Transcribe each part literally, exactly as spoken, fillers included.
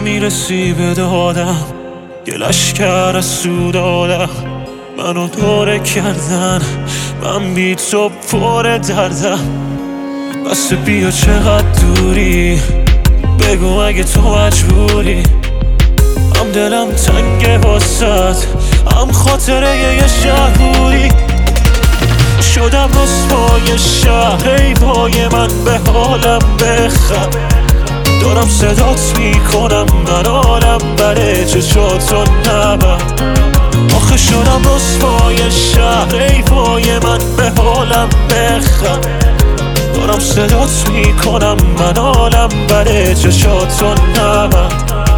نمیرسی به دادم، یه لشکر از سود آدم منو دوره کردن، من بی تو پر دردم. بس بیا چقدر دوری، بگو اگه تو مجبوری. هم دلم تنگه واسد، هم خاطره یه شهر بودی. شدم رسوای شهر، ای وای من به حالم بخم. دارم صدات میکنم من حالم بره، چشاتو نبر. آخه شدم رسوای شهر، ای وای من به حالم بخم. دارم صدات میکنم من حالم بره، چشاتو نبر.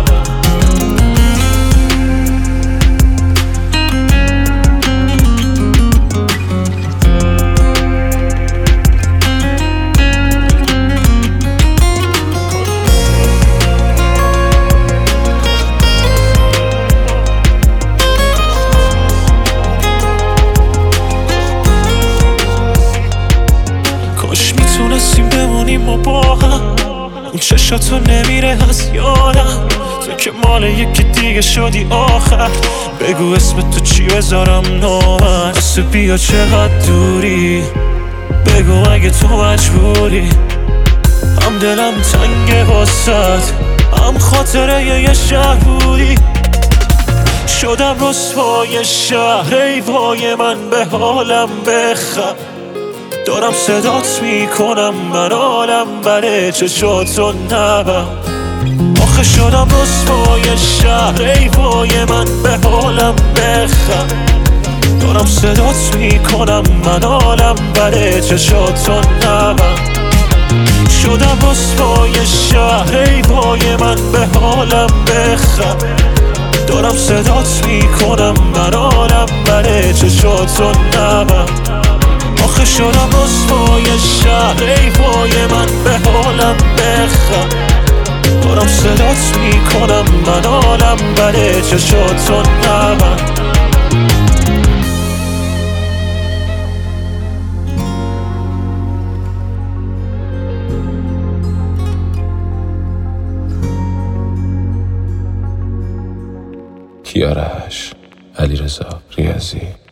کاش میتونستیم بمونیم ما با هم، اون چشاتو نمیره از یادم. تو که مال یکی دیگه شدی آخر، بگو اسم تو چی بذارم نامن. بس بیا چقدر دوری، بگو اگه تو مجبوری. هم دلم تنگه واسد، هم خاطره یه شهر بودی. شدم رسوای شهر، ای وای من به حالم بخم. دارم صدات میکنم من حالم بره، چشاتو نبر. آخه شدم رسوای شهر، ای وای من به حالم بخم. دارم صدات میکنم من حالم بره، چشاتو نبر. شدم رسوای شهر، ای وای من به حالم بخم. دارم صدات میکنم من حالم بره، چشاتو نبر. آخه شدم رسوای شهر، ای وای من به حالم بخم. دارم صدات میکنم من حالم بره، چشاتو نبر. کیارش، علیرضا ریاضی.